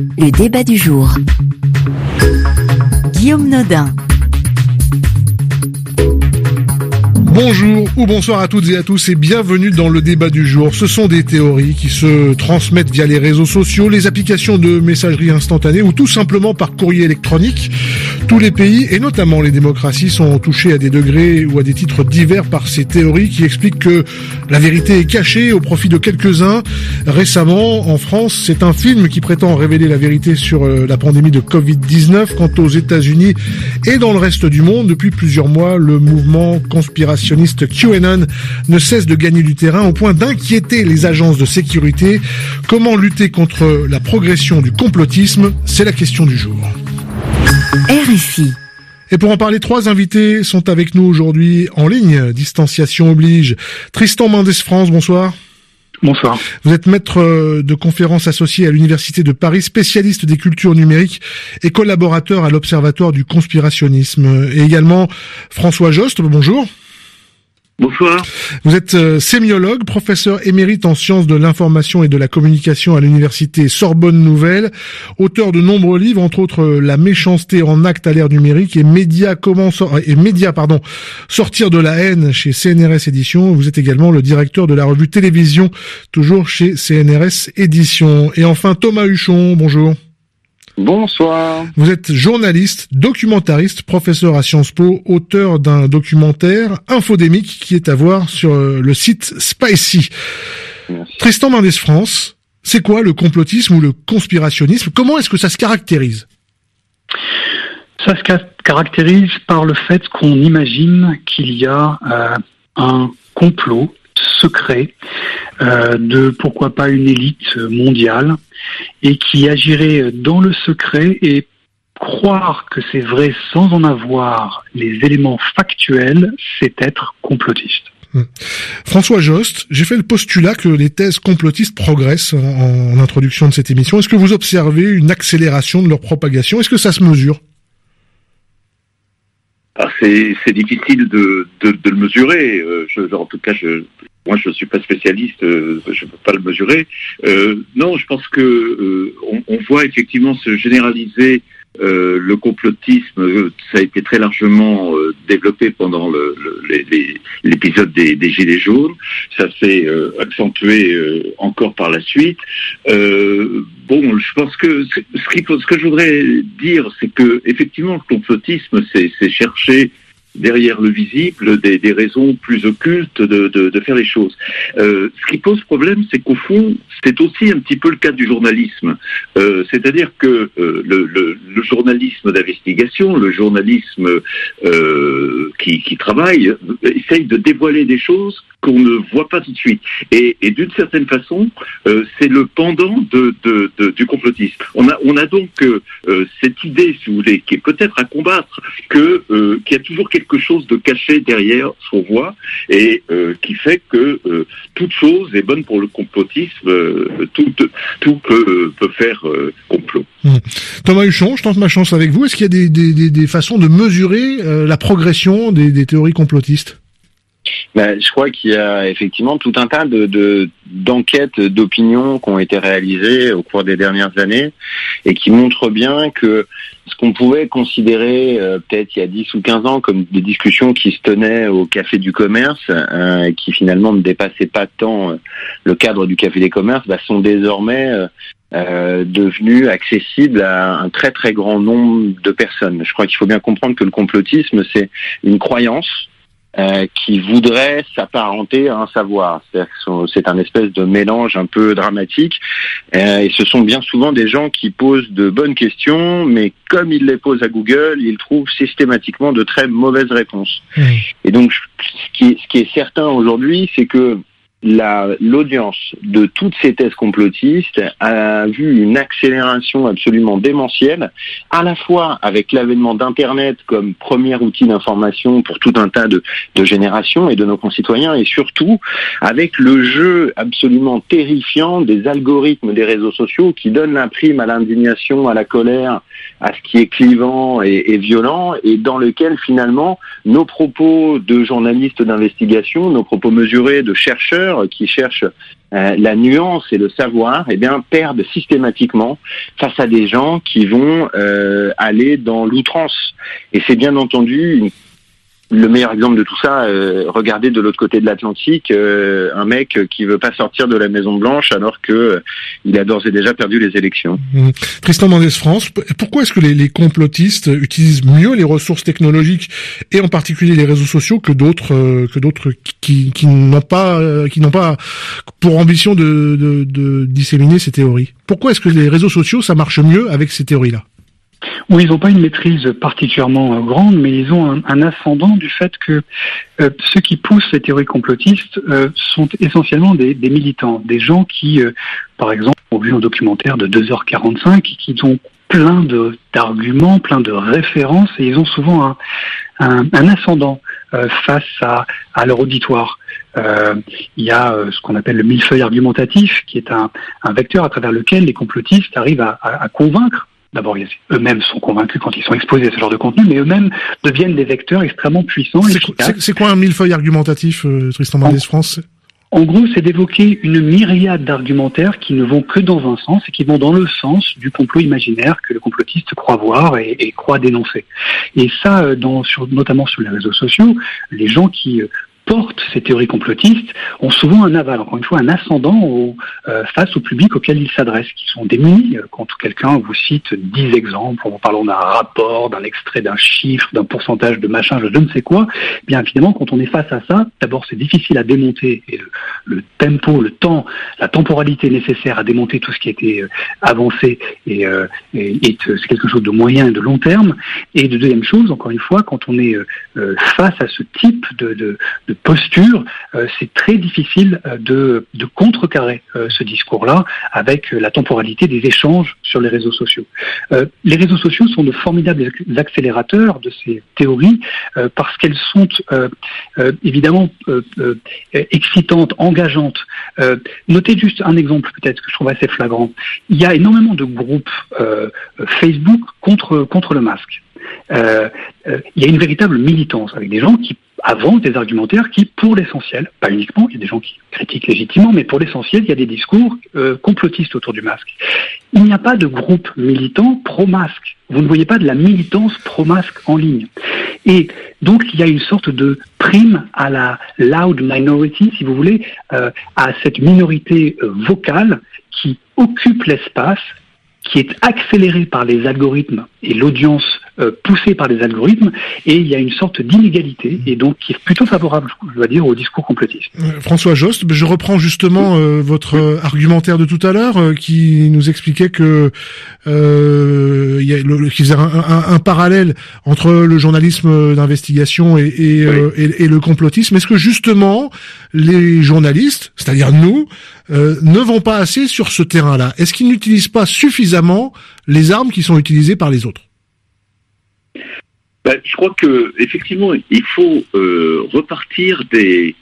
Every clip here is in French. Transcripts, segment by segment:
Le débat du jour. Guillaume Nodin. Bonjour ou bonsoir à toutes et à tous et bienvenue dans le débat du jour. Ce sont des théories qui se transmettent via les réseaux sociaux, les applications de messagerie instantanée ou tout simplement par courrier électronique. Tous les pays et notamment les démocraties sont touchés à des degrés ou à des titres divers par ces théories qui expliquent que la vérité est cachée au profit de quelques-uns. Récemment, en France, c'est un film qui prétend révéler la vérité sur la pandémie de Covid-19. Quant aux États-Unis et dans le reste du monde, depuis plusieurs mois, le mouvement conspirationniste QAnon ne cesse de gagner du terrain au point d'inquiéter les agences de sécurité. Comment lutter contre la progression du complotisme? C'est la question du jour. RFI. Et pour en parler, 3 invités sont avec nous aujourd'hui en ligne. Distanciation oblige. Tristan Mendes France, bonsoir. Bonsoir. Vous êtes maître de conférences associé à l'Université de Paris, spécialiste des cultures numériques et collaborateur à l'Observatoire du conspirationnisme. Et également François Jost, bonjour. Bonsoir. Vous êtes sémiologue, professeur émérite en sciences de l'information et de la communication à l'université Sorbonne Nouvelle, auteur de nombreux livres, entre autres La méchanceté en acte à l'ère numérique et Média, sortir de la haine chez CNRS Éditions. Vous êtes également le directeur de la revue Télévision, toujours chez CNRS Éditions. Et enfin Thomas Huchon, bonjour. Bonsoir. Vous êtes journaliste, documentariste, professeur à Sciences Po, auteur d'un documentaire infodémique qui est à voir sur le site Spicy. Merci. Tristan Mendes France, c'est quoi le complotisme ou le conspirationnisme? Comment est-ce que ça se caractérise? Ça se caractérise par le fait qu'on imagine qu'il y a un complot secret de pourquoi pas une élite mondiale et qui agirait dans le secret, et croire que c'est vrai sans en avoir les éléments factuels, c'est être complotiste. François Jost, j'ai fait le postulat que les thèses complotistes progressent en introduction de cette émission. Est-ce que vous observez une accélération de leur propagation? Est-ce que ça se mesure? C'est difficile de le mesurer. En tout cas, moi, je suis pas spécialiste, je peux pas le mesurer. Non, je pense que on voit effectivement se généraliser le complotisme. Ça a été très largement développé pendant l'épisode des Gilets jaunes. Ça s'est accentué encore par la suite. Bon, je pense que ce que je voudrais dire, c'est que effectivement, le complotisme, c'est chercher derrière le visible des raisons plus occultes de faire les choses. Ce qui pose problème, c'est qu'au fond, c'est aussi un petit peu le cas du journalisme. C'est-à-dire que le journalisme d'investigation, le journalisme qui travaille, essaye de dévoiler des choses qu'on ne voit pas tout de suite. Et d'une certaine façon, c'est le pendant du complotisme. On a donc cette idée, si vous voulez, qui est peut-être à combattre, qu'il y a toujours quelque chose de caché derrière ce qu'on voit, et qui fait que toute chose est bonne pour le complotisme. Tout peut faire complot. Thomas Huchon, je tente ma chance avec vous. Est-ce qu'il y a des façons de mesurer la progression des théories complotistes? Je crois qu'il y a effectivement tout un tas d'enquêtes d'opinion qui ont été réalisées au cours des dernières années et qui montrent bien que ce qu'on pouvait considérer peut-être il y a 10 ou 15 ans comme des discussions qui se tenaient au Café du Commerce, qui finalement ne dépassaient pas tant le cadre du Café des Commerces, sont désormais devenus accessibles à un très très grand nombre de personnes. Je crois qu'il faut bien comprendre que le complotisme, c'est une croyance qui voudrait s'apparenter à un savoir. C'est-à-dire que c'est un espèce de mélange un peu dramatique, et ce sont bien souvent des gens qui posent de bonnes questions, mais comme ils les posent à Google, ils trouvent systématiquement de très mauvaises réponses. Et donc, ce qui est certain aujourd'hui, c'est que l'audience de toutes ces thèses complotistes a vu une accélération absolument démentielle, à la fois avec l'avènement d'Internet comme premier outil d'information pour tout un tas de générations et de nos concitoyens, et surtout avec le jeu absolument terrifiant des algorithmes des réseaux sociaux qui donnent la prime à l'indignation, à la colère, à ce qui est clivant et violent, et dans lequel finalement nos propos de journalistes d'investigation, nos propos mesurés de chercheurs, chercheurs qui cherchent la nuance et le savoir, eh bien, perdent systématiquement face à des gens qui vont aller dans l'outrance. Et c'est bien entendu le meilleur exemple de tout ça, regardez de l'autre côté de l'Atlantique, un mec qui veut pas sortir de la Maison Blanche alors que il a d'ores et déjà perdu les élections. Tristan Mendès France, pourquoi est-ce que les complotistes utilisent mieux les ressources technologiques et en particulier les réseaux sociaux que d'autres qui n'ont pas pour ambition de disséminer ces théories? Pourquoi est-ce que les réseaux sociaux ça marche mieux avec ces théories-là? Oui, ils n'ont pas une maîtrise particulièrement grande, mais ils ont un ascendant du fait que ceux qui poussent les théories complotistes sont essentiellement des militants, des gens qui, par exemple, ont vu un documentaire de 2h45 qui ont plein d'arguments, plein de références, et ils ont souvent un ascendant face à leur auditoire. Il y a ce qu'on appelle le millefeuille argumentatif, qui est un vecteur à travers lequel les complotistes arrivent à convaincre. D'abord, eux-mêmes sont convaincus quand ils sont exposés à ce genre de contenu, mais eux-mêmes deviennent des vecteurs extrêmement puissants. C'est quoi un millefeuille argumentatif, Tristan Mendès France? En gros, c'est d'évoquer une myriade d'argumentaires qui ne vont que dans un sens et qui vont dans le sens du complot imaginaire que le complotiste croit voir et croit dénoncer. Et ça, notamment sur les réseaux sociaux, les gens qui portent ces théories complotistes ont souvent un aval, encore une fois, un ascendant face au public auquel ils s'adressent, qui sont démunis. Quand quelqu'un vous cite 10 exemples, en parlant d'un rapport, d'un extrait d'un chiffre, d'un pourcentage de machin, je ne sais quoi, bien évidemment, quand on est face à ça, d'abord c'est difficile à démonter, et le tempo, le temps, la temporalité nécessaire à démonter tout ce qui a été avancé et c'est quelque chose de moyen et de long terme. Et de deuxième chose, encore une fois, quand on est face à ce type de posture, c'est très difficile de contrecarrer ce discours-là avec la temporalité des échanges sur les réseaux sociaux. Les réseaux sociaux sont de formidables accélérateurs de ces théories parce qu'elles sont évidemment excitantes, engageantes. Notez juste un exemple peut-être que je trouve assez flagrant. Il y a énormément de groupes Facebook contre le masque. Il y a une véritable militance avec des gens qui avancent des argumentaires qui, pour l'essentiel, pas uniquement, il y a des gens qui critiquent légitimement, mais pour l'essentiel, il y a des discours complotistes autour du masque. Il n'y a pas de groupe militant pro-masque. Vous ne voyez pas de la militance pro-masque en ligne. Et donc, il y a une sorte de prime à la loud minority, si vous voulez, à cette minorité vocale qui occupe l'espace, qui est accélérée par les algorithmes et l'audience poussée par les algorithmes, et il y a une sorte d'inégalité, et donc qui est plutôt favorable, je dois dire, au discours complotiste. François Jost, je reprends justement votre argumentaire de tout à l'heure, qui nous expliquait que qui faisait un parallèle entre le journalisme d'investigation et le complotisme. Est-ce que justement les journalistes, c'est-à-dire nous, ne vont pas assez sur ce terrain-là? Est-ce qu'ils n'utilisent pas suffisamment les armes qui sont utilisées par les autres? Je crois que effectivement, il faut repartir des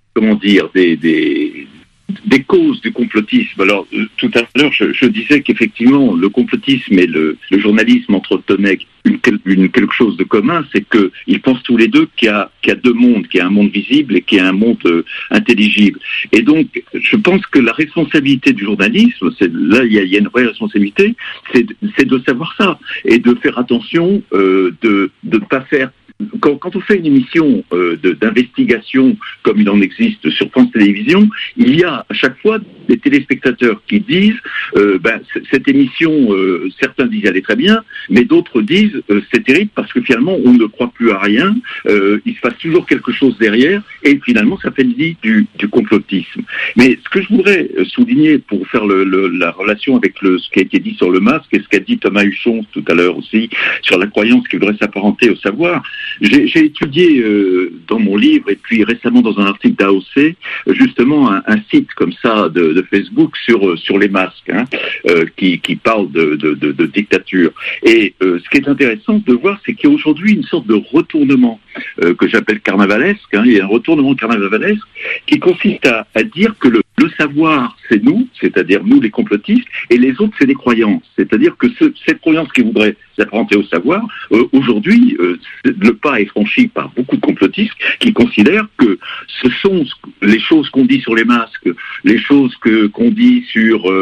causes du complotisme. Alors, tout à l'heure, je disais qu'effectivement, le complotisme et le journalisme entretenaient quelque chose de commun, c'est qu'ils pensent tous les deux qu'il y a deux mondes, qu'il y a un monde visible et qu'il y a un monde intelligible. Et donc, je pense que la responsabilité du journalisme, là, il y a une vraie responsabilité, c'est de savoir ça et de faire attention, de ne pas faire. Quand on fait une émission d'investigation, comme il en existe sur France Télévisions, il y a à chaque fois des téléspectateurs qui disent cette émission, certains disent elle est très bien, mais d'autres disent c'est terrible parce que finalement on ne croit plus à rien, il se passe toujours quelque chose derrière, et finalement ça fait le lit du complotisme. Mais ce que je voudrais souligner pour faire la relation avec ce qui a été dit sur le masque et ce qu'a dit Thomas Huchon tout à l'heure aussi sur la croyance qui voudrait s'apparenter au savoir, j'ai étudié dans mon livre et puis récemment dans un article d'AOC justement un site comme ça de Facebook sur les masques qui parle de dictature. Et ce qui est intéressant de voir, c'est qu'il y a aujourd'hui une sorte de retournement que j'appelle carnavalesque. Il y a un retournement carnavalesque qui consiste à dire que le savoir, c'est nous, c'est-à-dire nous les complotistes, et les autres, c'est les croyances. C'est-à-dire que cette croyance qui voudrait s'apparenter au savoir. Aujourd'hui, le pas est franchi par beaucoup de complotistes qui considèrent que ce sont les choses qu'on dit sur les masques, les choses qu'on dit sur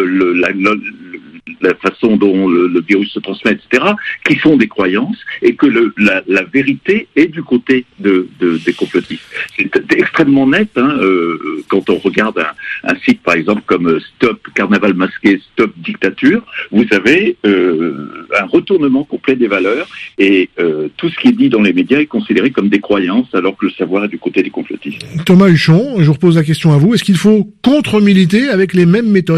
la façon dont le virus se transmet, etc., qui sont des croyances, et que la vérité est du côté des complotistes. C'est extrêmement net, quand on regarde un site, par exemple, comme Stop Carnaval Masqué, Stop Dictature, vous avez un retournement complet des valeurs, et tout ce qui est dit dans les médias est considéré comme des croyances, alors que le savoir est du côté des complotistes. Thomas Huchon, je vous repose la question à vous, est-ce qu'il faut contre-militer avec les mêmes méthodes ?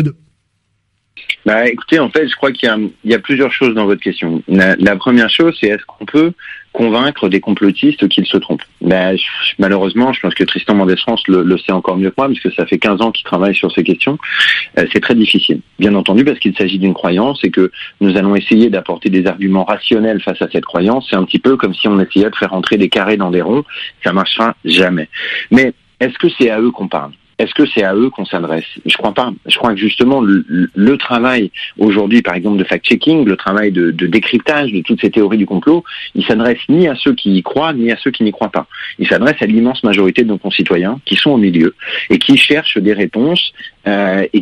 Écoutez, en fait, je crois qu'il y a plusieurs choses dans votre question. La première chose, c'est est-ce qu'on peut convaincre des complotistes qu'ils se trompent? Malheureusement, je pense que Tristan Mendès France le sait encore mieux que moi, parce que ça fait 15 ans qu'il travaille sur ces questions. C'est très difficile. Bien entendu, parce qu'il s'agit d'une croyance et que nous allons essayer d'apporter des arguments rationnels face à cette croyance. C'est un petit peu comme si on essayait de faire entrer des carrés dans des ronds. Ça marchera jamais. Mais est-ce que c'est à eux qu'on parle? Est-ce que c'est à eux qu'on s'adresse? Je crois pas. Je crois que justement le travail aujourd'hui, par exemple, de fact-checking, le travail de décryptage de toutes ces théories du complot, il s'adresse ni à ceux qui y croient, ni à ceux qui n'y croient pas. Il s'adresse à l'immense majorité de nos concitoyens qui sont au milieu et qui cherchent des réponses et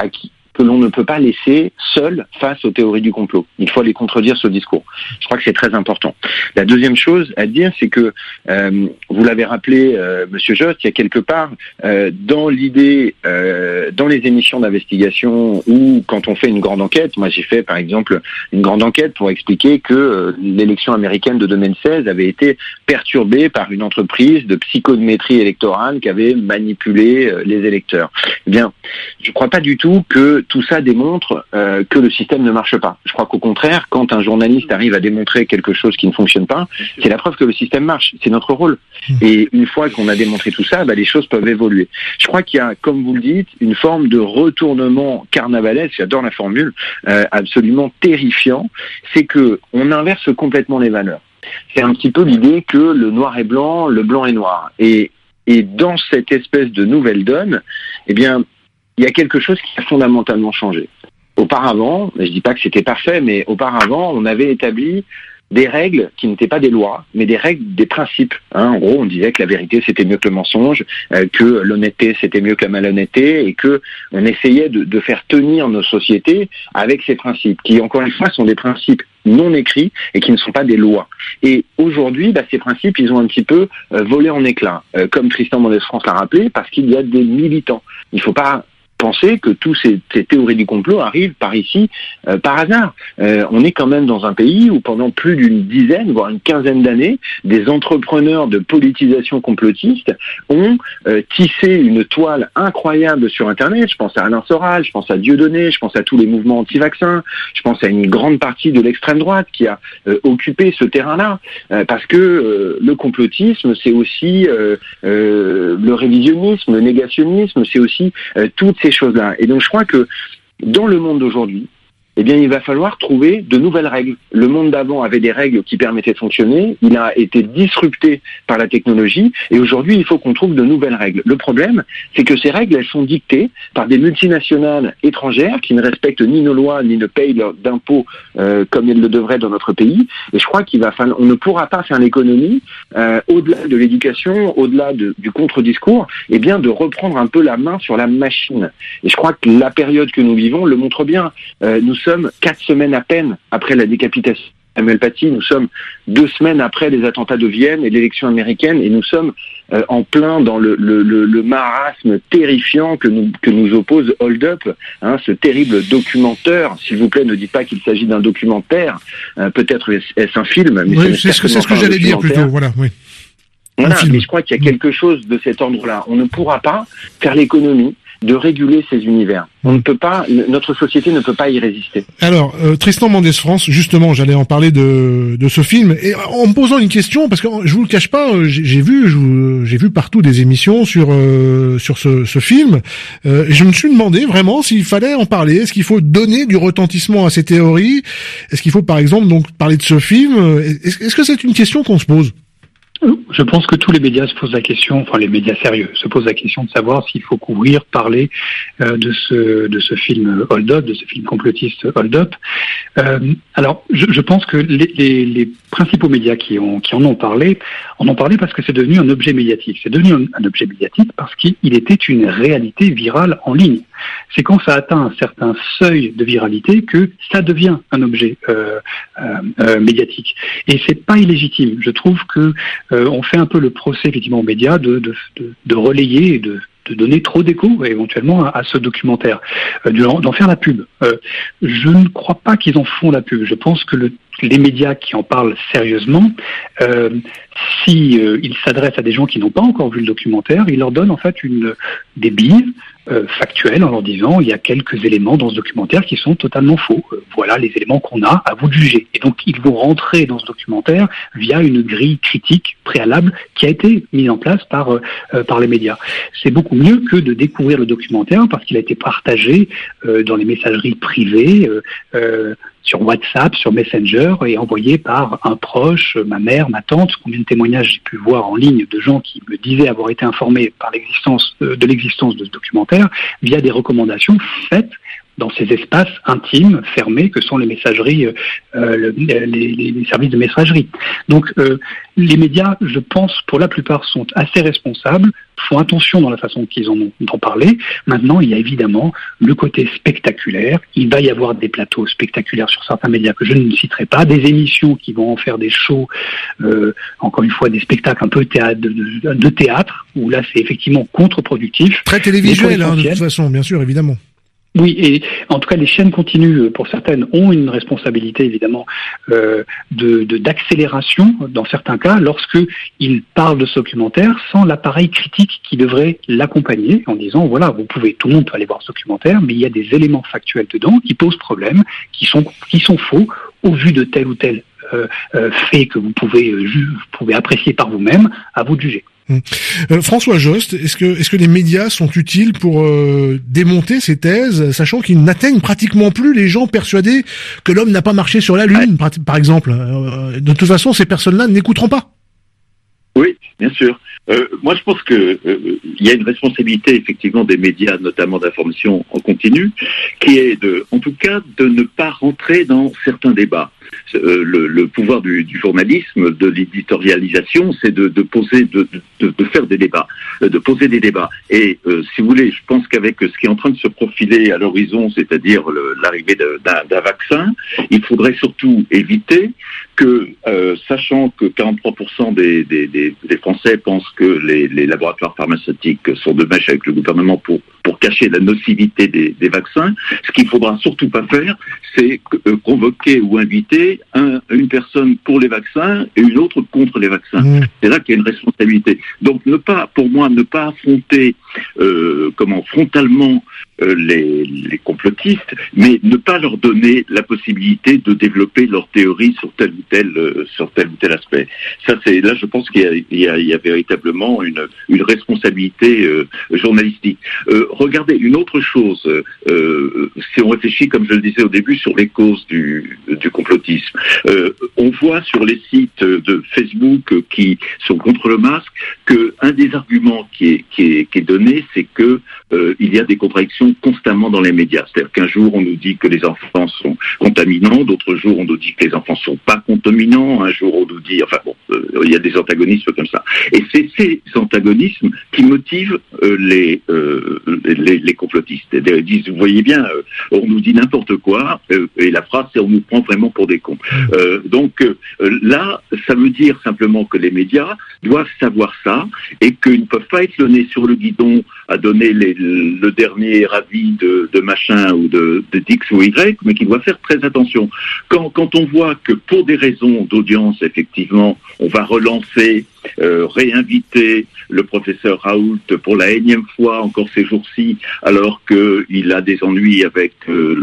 que l'on ne peut pas laisser seuls face aux théories du complot. Il faut aller contredire ce discours. Je crois que c'est très important. La deuxième chose à dire, c'est que, vous l'avez rappelé, Monsieur Jost, il y a quelque part, dans l'idée, dans les émissions d'investigation ou quand on fait une grande enquête, moi j'ai fait par exemple une grande enquête pour expliquer que l'élection américaine de 2016 avait été perturbée par une entreprise de psychométrie électorale qui avait manipulé les électeurs. Eh bien, je crois pas du tout que tout ça démontre que le système ne marche pas. Je crois qu'au contraire, quand un journaliste arrive à démontrer quelque chose qui ne fonctionne pas, c'est la preuve que le système marche. C'est notre rôle. Et une fois qu'on a démontré tout ça, les choses peuvent évoluer. Je crois qu'il y a, comme vous le dites, une forme de retournement carnavalesque, j'adore la formule, absolument terrifiant, c'est que on inverse complètement les valeurs. C'est un petit peu l'idée que le noir est blanc, le blanc est noir. Et dans cette espèce de nouvelle donne, eh bien, il y a quelque chose qui a fondamentalement changé. Auparavant, je dis pas que c'était parfait, mais auparavant, on avait établi des règles qui n'étaient pas des lois, mais des règles, des principes. En gros, on disait que la vérité c'était mieux que le mensonge, que l'honnêteté c'était mieux que la malhonnêteté, et que on essayait de faire tenir nos sociétés avec ces principes, qui encore une fois sont des principes non écrits et qui ne sont pas des lois. Et aujourd'hui, ces principes, ils ont un petit peu volé en éclats, comme Tristan Mendès France l'a rappelé, parce qu'il y a des militants. Il ne faut pas penser que tous ces théories du complot arrivent par ici, par hasard. On est quand même dans un pays où pendant plus d'une dizaine, voire une quinzaine d'années, des entrepreneurs de politisation complotiste ont tissé une toile incroyable sur Internet. Je pense à Alain Soral, je pense à Dieudonné, je pense à tous les mouvements anti-vaccins, je pense à une grande partie de l'extrême droite qui a occupé ce terrain-là. Parce que le complotisme, c'est aussi le révisionnisme, le négationnisme, c'est aussi toutes ces choses-là. Et donc je crois que dans le monde d'aujourd'hui, eh bien, il va falloir trouver de nouvelles règles. Le monde d'avant avait des règles qui permettaient de fonctionner. Il a été disrupté par la technologie. Et aujourd'hui, il faut qu'on trouve de nouvelles règles. Le problème, c'est que ces règles, elles sont dictées par des multinationales étrangères qui ne respectent ni nos lois, ni ne payent d'impôts comme elles le devraient dans notre pays. Et je crois on ne pourra pas faire l'économie, au-delà de l'éducation, au-delà du contre-discours, eh bien, de reprendre un peu la main sur la machine. Et je crois que la période que nous vivons le montre bien. Nous sommes 4 semaines à peine après la décapitation de Samuel Paty, nous sommes 2 semaines après les attentats de Vienne et l'élection américaine, et nous sommes en plein dans le marasme terrifiant que nous oppose Hold Up, ce terrible documentaire. S'il vous plaît, ne dites pas qu'il s'agit d'un documentaire, peut-être est-ce un film, mais oui, c'est ce que j'allais dire plutôt, voilà, oui. Voilà, mais je crois qu'il y a quelque chose de cet ordre-là. On ne pourra pas faire l'économie de réguler ces univers. On ne peut pas, notre société ne peut pas y résister. Alors, Tristan Mendès France, justement, j'allais en parler de ce film, et en me posant une question, parce que je vous le cache pas, j'ai vu partout des émissions sur ce film, et je me suis demandé vraiment s'il fallait en parler. Est-ce qu'il faut donner du retentissement à ces théories? Est-ce qu'il faut, par exemple, donc parler de ce film? Est-ce que c'est une question qu'on se pose? Je pense que tous les médias se posent la question, enfin les médias sérieux se posent la question de savoir s'il faut couvrir, parler de ce film Hold Up, de ce film complotiste Hold Up. Alors, je pense que les principaux médias qui en ont parlé parce que c'est devenu un objet médiatique. C'est devenu un objet médiatique parce qu'il était une réalité virale en ligne. C'est quand ça atteint un certain seuil de viralité que ça devient un objet médiatique. Et c'est pas illégitime. Je trouve que on fait un peu le procès effectivement aux médias de relayer et de donner trop d'écho éventuellement à ce documentaire, d'en faire la pub. Je ne crois pas qu'ils en font la pub. Je pense que les médias qui en parlent sérieusement, ils s'adressent à des gens qui n'ont pas encore vu le documentaire, ils leur donnent en fait des billes factuelles en leur disant il y a quelques éléments dans ce documentaire qui sont totalement faux. Voilà les éléments qu'on a, à vous de juger. Et donc ils vont rentrer dans ce documentaire via une grille critique préalable qui a été mise en place par les médias. C'est beaucoup mieux que de découvrir le documentaire parce qu'il a été partagé dans les messageries privées, sur WhatsApp, sur Messenger et envoyé par un proche, ma mère, ma tante. Combien de témoignages j'ai pu voir en ligne de gens qui me disaient avoir été informés par de l'existence de ce documentaire via des recommandations faites dans ces espaces intimes, fermés, que sont les messageries, les services de messagerie. Donc, les médias, je pense, pour la plupart, sont assez responsables, font attention dans la façon qu'ils en ont d'en parler. Maintenant, il y a évidemment le côté spectaculaire. Il va y avoir des plateaux spectaculaires sur certains médias que je ne citerai pas, des émissions qui vont en faire des shows, encore une fois, des spectacles un peu de théâtre, où là, c'est effectivement contre-productif. Très télévisuel, de toute façon, bien sûr, évidemment. Oui, et en tout cas, les chaînes continues, pour certaines, ont une responsabilité évidemment d'accélération dans certains cas, lorsque ils parlent de ce documentaire sans l'appareil critique qui devrait l'accompagner, en disant voilà, tout le monde peut aller voir ce documentaire, mais il y a des éléments factuels dedans qui posent problème, qui sont faux au vu de tel ou tel fait que vous pouvez apprécier par vous-même, à vous de juger. François Jost, est-ce que les médias sont utiles pour démonter ces thèses, sachant qu'ils n'atteignent pratiquement plus les gens persuadés que l'homme n'a pas marché sur la Lune, par exemple. De toute façon, ces personnes-là n'écouteront pas. Oui, bien sûr. Moi, je pense que il y a une responsabilité effectivement des médias, notamment d'information en continu, qui est en tout cas, de ne pas rentrer dans certains débats. Le pouvoir du journalisme, de l'éditorialisation, c'est de poser, de faire des débats, de poser des débats. Et si vous voulez, je pense qu'avec ce qui est en train de se profiler à l'horizon, c'est-à-dire l'arrivée d'un vaccin, il faudrait surtout éviter que, sachant que 43% des Français pensent que les laboratoires pharmaceutiques sont de mèche avec le gouvernement pour cacher la nocivité des vaccins, ce qu'il faudra surtout pas faire, c'est convoquer ou inviter une personne pour les vaccins et une autre contre les vaccins. C'est là qu'il y a une responsabilité. Donc pour moi, ne pas affronter frontalement les complotistes, mais ne pas leur donner la possibilité de développer leur théorie sur tel ou tel aspect. Ça, là, je pense qu'il y a véritablement une responsabilité journalistique. Regardez une autre chose. Si on réfléchit, comme je le disais au début, sur les causes du complotisme, on voit sur les sites de Facebook qui sont contre le masque que un des arguments qui est donné, c'est que il y a des contradictions constamment dans les médias. C'est-à-dire qu'un jour, on nous dit que les enfants sont contaminants, d'autres jours, on nous dit que les enfants sont pas contaminants, un jour, on nous dit... il y a des antagonismes comme ça. Et c'est ces antagonismes qui motivent les complotistes. Ils disent, vous voyez bien, on nous dit n'importe quoi, et la phrase, c'est on nous prend vraiment pour des cons. Donc là, ça veut dire simplement que les médias doivent savoir ça, et qu'ils ne peuvent pas être le nez sur le guidon à donner le dernier avis de machin ou de X ou Y, mais qu'ils doivent faire très attention. Quand on voit que pour des raisons d'audience, effectivement, on va relancer, réinviter le professeur Raoult pour la énième fois encore ces jours-ci, alors qu'il a des ennuis avec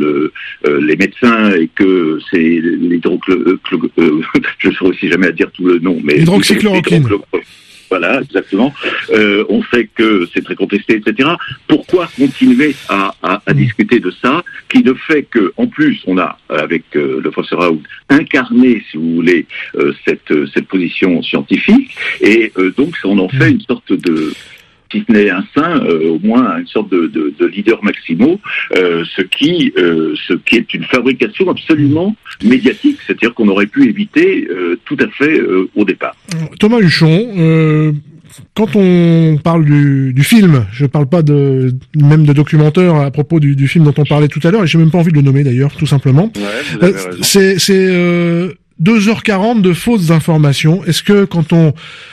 les médecins et que c'est je ne saurais aussi jamais à dire tout le nom, mais l'hydroxychloroquine. Voilà, exactement. On sait que c'est très contesté, etc. Pourquoi continuer à discuter de ça, qui ne fait que, en plus, on a, avec le professeur Raoult, incarné, si vous voulez, cette position scientifique, et donc on en fait une sorte de, si ce n'est un saint, au moins une sorte de leader maximo, ce qui est une fabrication absolument médiatique, c'est-à-dire qu'on aurait pu éviter tout à fait au départ. Thomas Huchon, quand on parle du film, je parle pas même de documentaire à propos du film dont on parlait tout à l'heure, et j'ai même pas envie de le nommer d'ailleurs, tout simplement. Ouais, vous avez raison. C'est 2h40 de fausses informations. Est-ce que quand on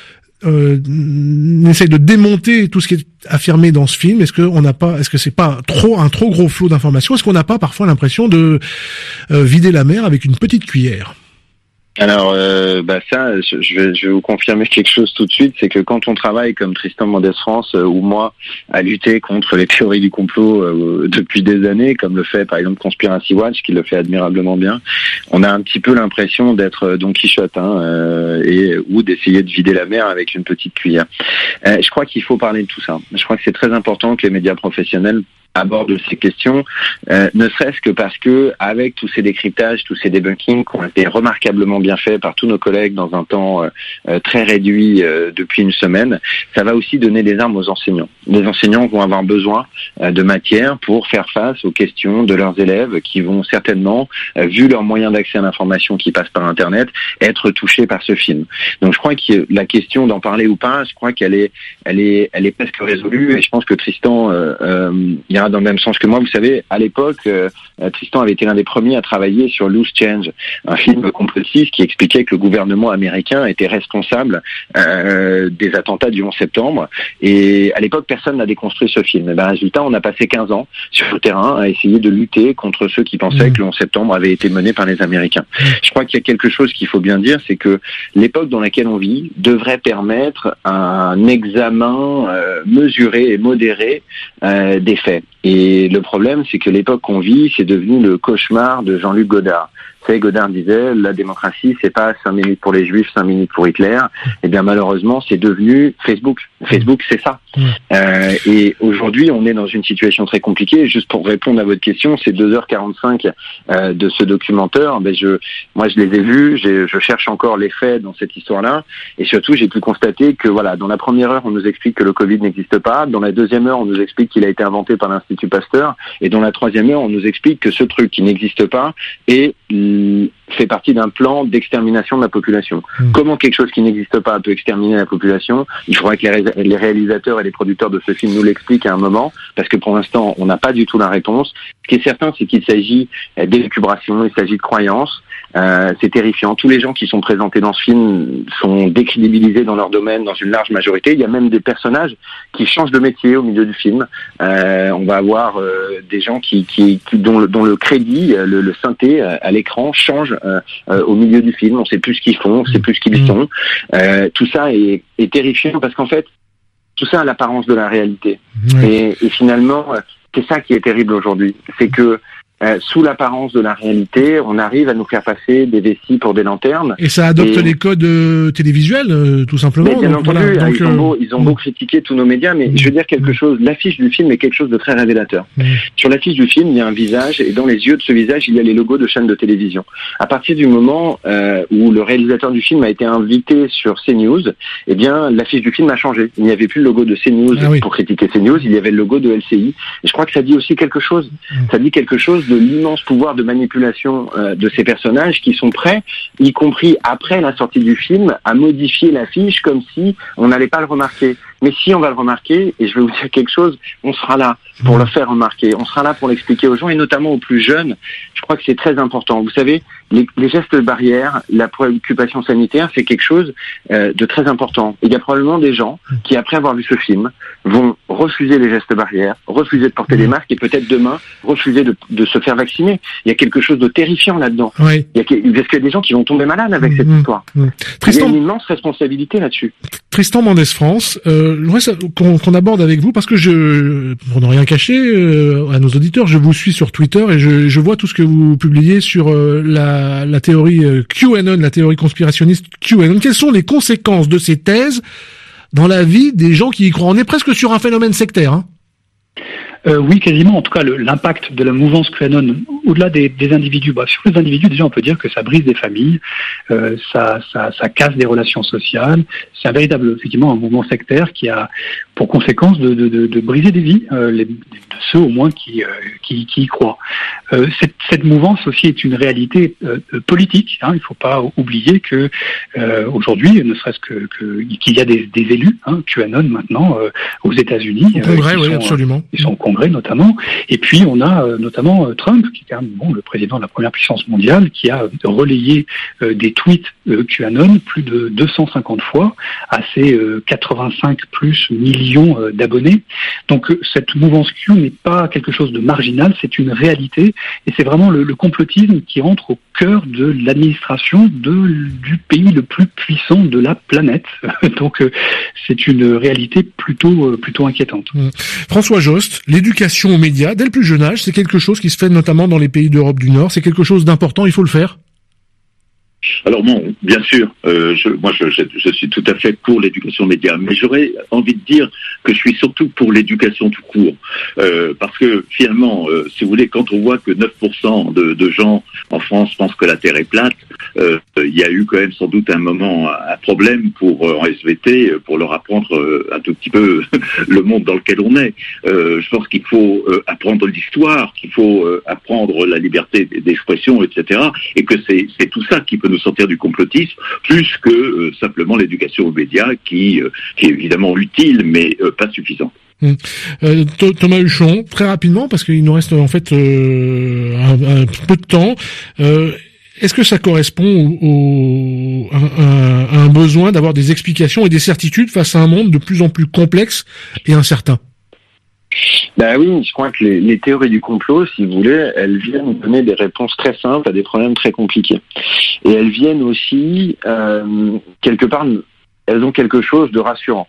essaye de démonter tout ce qui est affirmé dans ce film, est-ce que c'est pas un trop gros flot d'informations? Est-ce qu'on n'a pas parfois l'impression de vider la mer avec une petite cuillère? Alors, ça, je vais vous confirmer quelque chose tout de suite, c'est que quand on travaille comme Tristan Mendès France ou moi à lutter contre les théories du complot depuis des années, comme le fait par exemple Conspiracy Watch, qui le fait admirablement bien, on a un petit peu l'impression d'être Don Quichotte, ou d'essayer de vider la mer avec une petite cuillère. Je crois qu'il faut parler de tout ça. Je crois que c'est très important que les médias professionnels aborde ces questions, ne serait-ce que parce que avec tous ces décryptages, tous ces debunkings qui ont été remarquablement bien faits par tous nos collègues dans un temps très réduit depuis une semaine, ça va aussi donner des armes aux enseignants. Les enseignants vont avoir besoin de matière pour faire face aux questions de leurs élèves qui vont certainement, vu leurs moyens d'accès à l'information qui passent par Internet, être touchés par ce film. Donc je crois que la question d'en parler ou pas, je crois qu'elle est presque résolue, et je pense que Tristan ira dans le même sens que moi. Vous savez, à l'époque, Tristan avait été l'un des premiers à travailler sur Loose Change, un film complotiste qui expliquait que le gouvernement américain était responsable des attentats du 11 septembre. Et à l'époque, personne n'a déconstruit ce film. Et résultat, on a passé 15 ans sur le terrain à essayer de lutter contre ceux qui pensaient que le 11 septembre avait été mené par les Américains. Je crois qu'il y a quelque chose qu'il faut bien dire, c'est que l'époque dans laquelle on vit devrait permettre un examen mesuré et modéré des faits. Et le problème, c'est que l'époque qu'on vit, c'est devenu le cauchemar de Jean-Luc Godard. Vous savez, Godard disait, la démocratie, c'est pas 5 minutes pour les Juifs, 5 minutes pour Hitler. Eh bien, malheureusement, c'est devenu Facebook. Facebook, c'est ça. Et aujourd'hui, on est dans une situation très compliquée. Juste pour répondre à votre question, ces 2h45 de ce documentaire, moi, je les ai vus. Je cherche encore les faits dans cette histoire-là. Et surtout, j'ai pu constater que, voilà, dans la première heure, on nous explique que le Covid n'existe pas. Dans la deuxième heure, on nous explique qu'il a été inventé par l'Institut Pasteur. Et dans la troisième heure, on nous explique que ce truc qui n'existe pas fait partie d'un plan d'extermination de la population. Comment quelque chose qui n'existe pas peut exterminer la population? Il faudrait que les réalisateurs et les producteurs de ce film nous l'expliquent à un moment, parce que pour l'instant, on n'a pas du tout la réponse. Ce qui est certain, c'est qu'il s'agit d'élucubration, il s'agit de croyances. C'est terrifiant. Tous les gens qui sont présentés dans ce film sont décrédibilisés dans leur domaine, dans une large majorité. Il y a même des personnages qui changent de métier au milieu du film. On va avoir des gens dont le crédit, le synthé à l'écran change au milieu du film. On ne sait plus ce qu'ils font, on ne sait plus ce qu'ils sont. Tout ça est terrifiant parce qu'en fait, tout ça a l'apparence de la réalité. Et finalement, c'est ça qui est terrible aujourd'hui. C'est que sous l'apparence de la réalité, on arrive à nous faire passer des vessies pour des lanternes. Et ça adopte les codes télévisuels, tout simplement. Mais bien entendu, ils ont beau critiquer tous nos médias, mais je veux dire quelque chose, l'affiche du film est quelque chose de très révélateur. Sur l'affiche du film, il y a un visage, et dans les yeux de ce visage, il y a les logos de chaînes de télévision. À partir du moment où le réalisateur du film a été invité sur CNews, eh bien, l'affiche du film a changé. Il n'y avait plus le logo de CNews pour critiquer CNews, il y avait le logo de LCI. Et je crois que ça dit aussi quelque chose. Ça dit quelque chose de l'immense pouvoir de manipulation de ces personnages qui sont prêts, y compris après la sortie du film, à modifier l'affiche comme si on n'allait pas le remarquer. Mais si on va le remarquer, et je vais vous dire quelque chose, on sera là pour le faire remarquer, on sera là pour l'expliquer aux gens, et notamment aux plus jeunes. Je crois que c'est très important. Vous savez, les gestes barrières, la préoccupation sanitaire, c'est quelque chose de très important. Et il y a probablement des gens qui, après avoir vu ce film, vont refuser les gestes barrières, refuser de porter des masques, et peut-être demain, refuser de se faire vacciner. Il y a quelque chose de terrifiant là-dedans. Oui. Parce qu'il y a des gens qui vont tomber malades avec cette histoire. Tristan, il y a une immense responsabilité là-dessus. Tristan Mendès France, je voudrais qu'on aborde avec vous, parce que pour ne rien cacher à nos auditeurs, je vous suis sur Twitter et je vois tout ce que vous publiez sur la théorie QAnon, la théorie conspirationniste QAnon. Quelles sont les conséquences de ces thèses dans la vie des gens qui y croient. On est presque sur un phénomène sectaire, hein. Oui, quasiment. En tout cas, l'impact de la mouvance QAnon, au-delà des individus, sur les individus, déjà, on peut dire que ça brise des familles, ça casse des relations sociales. C'est un véritable, effectivement, un mouvement sectaire qui a pour conséquence de briser des vies, de ceux au moins qui y croient. Cette mouvance aussi est une réalité politique. Hein. Il ne faut pas oublier que aujourd'hui, ne serait-ce qu'il y a des élus, QAnon maintenant aux États-Unis. Au Congrès, oui, absolument. Ils sont au Congrès notamment. Et puis on a notamment Trump, qui est quand même le président de la première puissance mondiale, qui a relayé des tweets QAnon plus de 250 fois à ses 85 plus millions d'abonnés. Donc cette mouvance Q n'est pas quelque chose de marginal, c'est une réalité et c'est vraiment le complotisme qui entre au cœur de l'administration du pays le plus puissant de la planète. Donc c'est une réalité plutôt inquiétante. François Jost, l'éducation aux médias dès le plus jeune âge, c'est quelque chose qui se fait notamment dans les pays d'Europe du Nord, c'est quelque chose d'important, il faut le faire? Alors bon, bien sûr, je suis tout à fait pour l'éducation aux médias, mais j'aurais envie de dire que je suis surtout pour l'éducation tout court, parce que finalement, si vous voulez, quand on voit que 9% de gens en France pensent que la Terre est plate, il y a eu quand même sans doute un problème en SVT pour leur apprendre un tout petit peu le monde dans lequel on est. Je pense qu'il faut apprendre l'histoire, qu'il faut apprendre la liberté d'expression, etc., et que c'est tout ça qui peut nous sortir du complotisme, plus que simplement l'éducation aux médias qui est évidemment utile, mais pas suffisant. Thomas Huchon, très rapidement, parce qu'il nous reste en fait un peu de temps. Est-ce que ça correspond à un besoin d'avoir des explications et des certitudes face à un monde de plus en plus complexe et incertain? Ben oui, je crois que les théories du complot, si vous voulez, elles viennent donner des réponses très simples à des problèmes très compliqués. Et elles viennent aussi, quelque part, elles ont quelque chose de rassurant.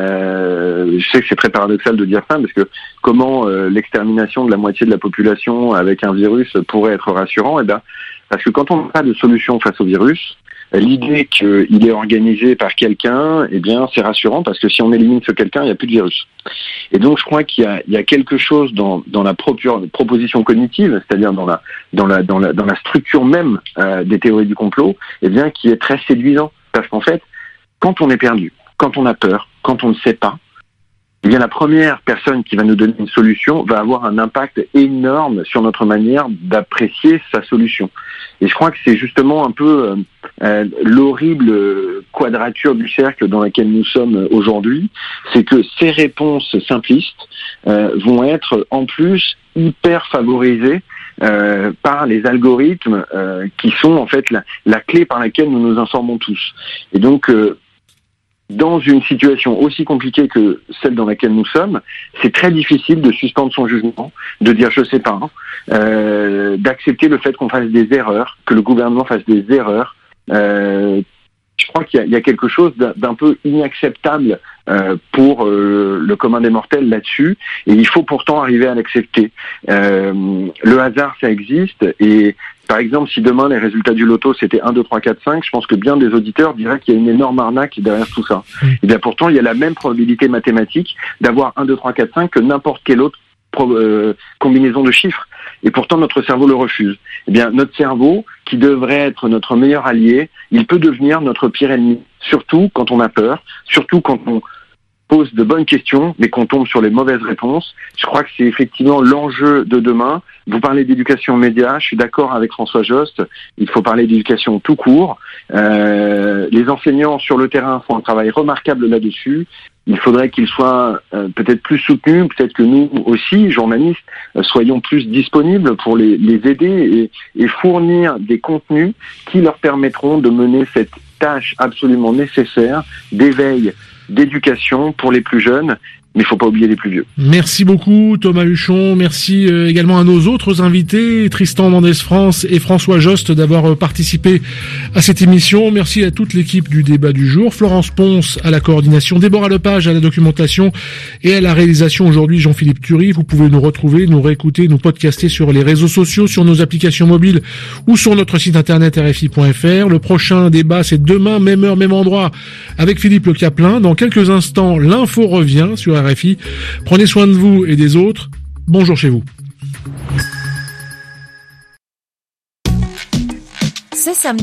Je sais que c'est très paradoxal de dire ça, parce que comment l'extermination de la moitié de la population avec un virus pourrait être rassurant? Eh ben, parce que quand on n'a pas de solution face au virus, l'idée qu'il est organisé par quelqu'un, eh bien, c'est rassurant parce que si on élimine ce quelqu'un, il n'y a plus de virus. Et donc, je crois qu'il y a quelque chose dans la proposition cognitive, c'est-à-dire dans la structure même des théories du complot, eh bien, qui est très séduisant. Parce qu'en fait, quand on est perdu, quand on a peur, quand on ne sait pas, eh bien, la première personne qui va nous donner une solution va avoir un impact énorme sur notre manière d'apprécier sa solution. Et je crois que c'est justement un peu l'horrible quadrature du cercle dans laquelle nous sommes aujourd'hui, c'est que ces réponses simplistes vont être en plus hyper favorisées par les algorithmes qui sont en fait la clé par laquelle nous nous informons tous. Et donc dans une situation aussi compliquée que celle dans laquelle nous sommes, c'est très difficile de suspendre son jugement, de dire je sais pas, d'accepter le fait qu'on fasse des erreurs, que le gouvernement fasse des erreurs. Je crois qu'il y a quelque chose d'un peu inacceptable pour le commun des mortels là-dessus, et il faut pourtant arriver à l'accepter. Le hasard, ça existe, et par exemple, si demain les résultats du loto c'était 1, 2, 3, 4, 5, je pense que bien des auditeurs diraient qu'il y a une énorme arnaque derrière tout ça. Et bien pourtant, il y a la même probabilité mathématique d'avoir 1, 2, 3, 4, 5 que n'importe quelle autre combinaison de chiffres. Et pourtant, notre cerveau le refuse. Eh bien, notre cerveau, qui devrait être notre meilleur allié, il peut devenir notre pire ennemi. Surtout quand on a peur, surtout quand on pose de bonnes questions, mais qu'on tombe sur les mauvaises réponses. Je crois que c'est effectivement l'enjeu de demain. Vous parlez d'éducation aux médias, je suis d'accord avec François Jost, il faut parler d'éducation tout court. Les enseignants sur le terrain font un travail remarquable là-dessus. Il faudrait qu'ils soient peut-être plus soutenus, peut-être que nous aussi, journalistes, soyons plus disponibles pour les aider et fournir des contenus qui leur permettront de mener cette tâche absolument nécessaire d'éveil, d'éducation pour les plus jeunes mais il faut pas oublier les plus vieux. Merci beaucoup Thomas Huchon, merci également à nos autres invités, Tristan Mendès France et François Jost, d'avoir participé à cette émission. Merci à toute l'équipe du débat du jour, Florence Ponce à la coordination, Déborah Lepage à la documentation et à la réalisation aujourd'hui Jean-Philippe Thury. Vous pouvez nous retrouver, nous réécouter, nous podcaster sur les réseaux sociaux, sur nos applications mobiles ou sur notre site internet rfi.fr. Le prochain débat c'est demain, même heure, même endroit, avec Philippe Le Caplin. Dans quelques instants, l'info revient sur RFI. Prenez soin de vous et des autres. Bonjour chez vous. Ce samedi,